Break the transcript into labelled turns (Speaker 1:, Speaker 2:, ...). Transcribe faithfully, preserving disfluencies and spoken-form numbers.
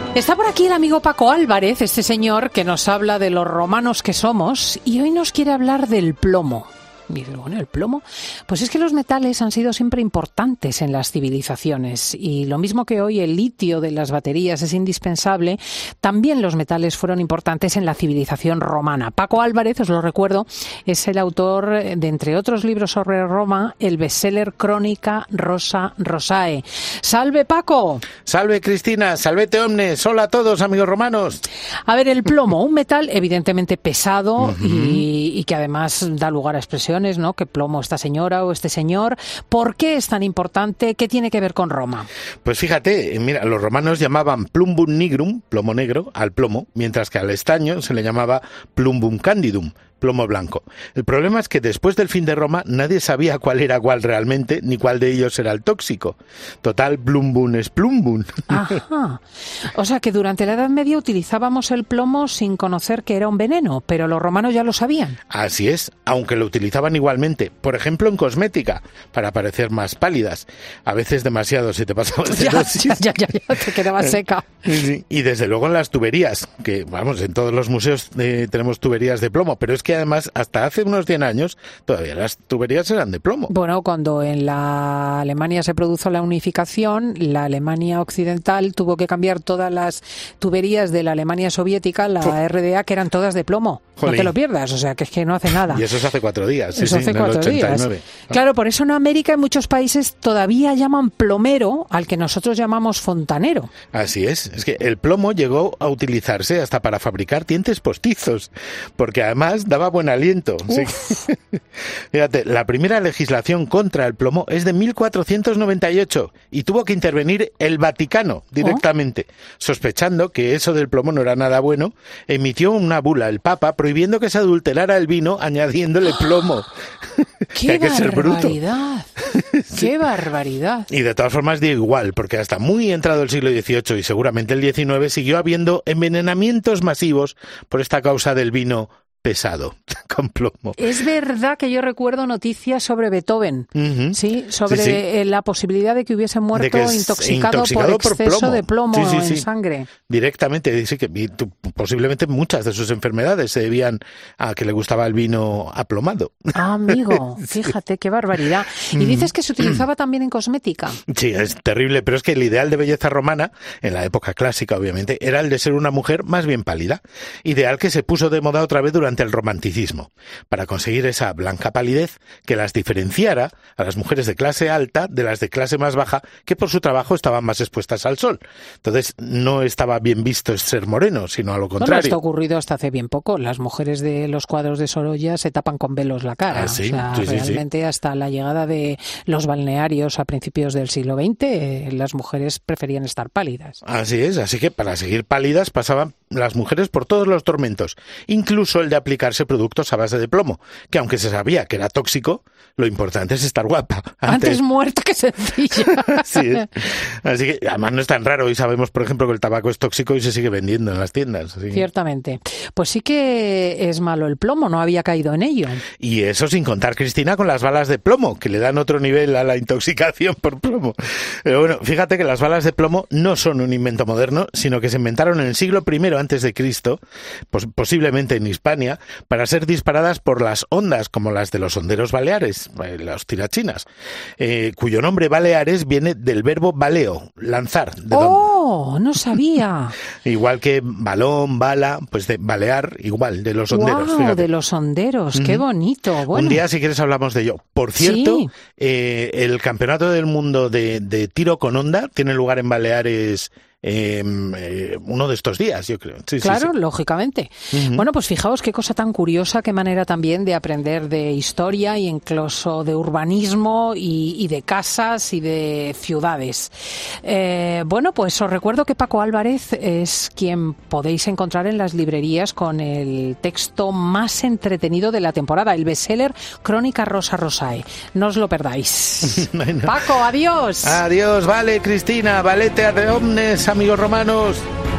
Speaker 1: Está por aquí el amigo Paco Álvarez, este señor que nos habla de los romanos que somos, y hoy nos quiere hablar del plomo. Y dice, bueno, ¿el plomo? Pues es que los metales han sido siempre importantes en las civilizaciones, y lo mismo que hoy el litio de las baterías es indispensable, también los metales fueron importantes en la civilización romana. Paco Álvarez, os lo recuerdo, es el autor de, entre otros libros sobre Roma, el bestseller Crónica Rosa Rosae. ¡Salve, Paco!
Speaker 2: ¡Salve, Cristina! ¡Salvete omnes! ¡Hola a todos, amigos romanos!
Speaker 1: A ver, el plomo, un metal evidentemente pesado uh-huh. y, y que además da lugar a expresiones, ¿no? Que plomo esta señora o este señor. ¿Por qué es tan importante? ¿Qué tiene que ver con Roma?
Speaker 2: Pues fíjate, mira, los romanos llamaban plumbum nigrum, plomo negro, al plomo, mientras que al estaño se le llamaba plumbum candidum, plomo blanco. El problema es que después del fin de Roma nadie sabía cuál era cuál realmente, ni cuál de ellos era el tóxico. Total, plumbum es plumbum.
Speaker 1: Ajá. O sea que durante la Edad Media utilizábamos el plomo sin conocer que era un veneno, pero los romanos ya lo sabían.
Speaker 2: Así es, aunque lo utilizaban igualmente. Por ejemplo, en cosmética, para parecer más pálidas. A veces demasiado si te pasabas de
Speaker 1: ya,
Speaker 2: dosis.
Speaker 1: ya, ya, ya, ya, te quedabas seca.
Speaker 2: Sí, y desde luego en las tuberías, que vamos, en todos los museos eh, tenemos tuberías de plomo, pero es que que además hasta hace unos cien años todavía las tuberías eran de plomo.
Speaker 1: Bueno, cuando en la Alemania se produjo la unificación, la Alemania occidental tuvo que cambiar todas las tuberías de la Alemania soviética, la Uf. R D A, que eran todas de plomo. Jolín. No te lo pierdas, o sea, que es que no hace nada.
Speaker 2: Y eso es hace cuatro días. Sí,
Speaker 1: eso
Speaker 2: sí,
Speaker 1: hace
Speaker 2: en
Speaker 1: cuatro
Speaker 2: el ochenta y nueve.
Speaker 1: Días. Claro, por eso en América, en muchos países, todavía llaman plomero al que nosotros llamamos fontanero.
Speaker 2: Así es. Es que el plomo llegó a utilizarse hasta para fabricar dientes postizos, porque además daba buen aliento. Sí. Fíjate, la primera legislación contra el plomo es de mil cuatrocientos noventa y ocho y tuvo que intervenir el Vaticano directamente. ¿Oh? Sospechando que eso del plomo no era nada bueno, emitió una bula el Papa prohibiendo que se adulterara el vino añadiéndole plomo.
Speaker 1: ¡Qué
Speaker 2: hay que ser bruto.
Speaker 1: barbaridad! Sí. ¡Qué barbaridad!
Speaker 2: Y de todas formas digo igual, porque hasta muy entrado el siglo dieciocho y seguramente el diecinueve siguió habiendo envenenamientos masivos por esta causa del vino pesado, con plomo.
Speaker 1: Es verdad que yo recuerdo noticias sobre Beethoven, uh-huh. ¿sí? Sobre sí, sí. la posibilidad de que hubiese muerto que intoxicado, intoxicado por exceso por de plomo sí, sí, en sí. sangre.
Speaker 2: Directamente, dice que posiblemente muchas de sus enfermedades se debían a que le gustaba el vino aplomado.
Speaker 1: Ah, amigo, fíjate qué barbaridad. Y dices que se utilizaba también en cosmética.
Speaker 2: Sí, es terrible, pero es que el ideal de belleza romana, en la época clásica obviamente, era el de ser una mujer más bien pálida, ideal que se puso de moda otra vez durante el romanticismo, para conseguir esa blanca palidez que las diferenciara a las mujeres de clase alta de las de clase más baja, que por su trabajo estaban más expuestas al sol. Entonces no estaba bien visto ser moreno, sino a lo contrario.
Speaker 1: Bueno, esto ha ocurrido hasta hace bien poco. Las mujeres de los cuadros de Sorolla se tapan con velos la cara.
Speaker 2: ¿Ah, sí?
Speaker 1: O sea,
Speaker 2: sí, sí,
Speaker 1: realmente
Speaker 2: sí.
Speaker 1: hasta la llegada de los balnearios a principios del siglo veinte, eh, las mujeres preferían estar pálidas.
Speaker 2: Así es, así que para seguir pálidas pasaban las mujeres por todos los tormentos, incluso el de aplicarse productos a base de plomo, que aunque se sabía que era tóxico, lo importante es estar guapa.
Speaker 1: Antes, Antes muerta que sencilla.
Speaker 2: Así es. Así que además no es tan raro y sabemos, por ejemplo, que el tabaco es tóxico y se sigue vendiendo en las tiendas. Así.
Speaker 1: Ciertamente. Pues sí que es malo el plomo, no había caído en ello.
Speaker 2: Y eso sin contar, Cristina, con las balas de plomo, que le dan otro nivel a la intoxicación por plomo. Pero bueno, fíjate que las balas de plomo no son un invento moderno, sino que se inventaron en el siglo primero antes de Cristo, pues posiblemente en Hispania, para ser disparadas por las ondas, como las de los honderos baleares, los tirachinas, eh, cuyo nombre Baleares viene del verbo baleo, lanzar. De
Speaker 1: ¡Oh! Don... No sabía.
Speaker 2: Igual que balón, bala, pues de balear, igual, de los honderos.
Speaker 1: ¡Wow!
Speaker 2: Fíjate.
Speaker 1: De los honderos, qué bonito. Bueno.
Speaker 2: Un día, si quieres, hablamos de ello. Por cierto, sí. eh, el Campeonato del Mundo de, de Tiro con Onda tiene lugar en Baleares Eh, eh, uno de estos días, yo creo. Sí,
Speaker 1: claro,
Speaker 2: sí, sí.
Speaker 1: lógicamente. Uh-huh. Bueno, pues fijaos qué cosa tan curiosa, qué manera también de aprender de historia y incluso de urbanismo y, y de casas y de ciudades. Eh, bueno, pues os recuerdo que Paco Álvarez es quien podéis encontrar en las librerías con el texto más entretenido de la temporada, el bestseller Crónica Rosa Rosae. No os lo perdáis. Bueno. Paco, adiós.
Speaker 2: Adiós, vale, Cristina, valete ad omnes, amigos romanos.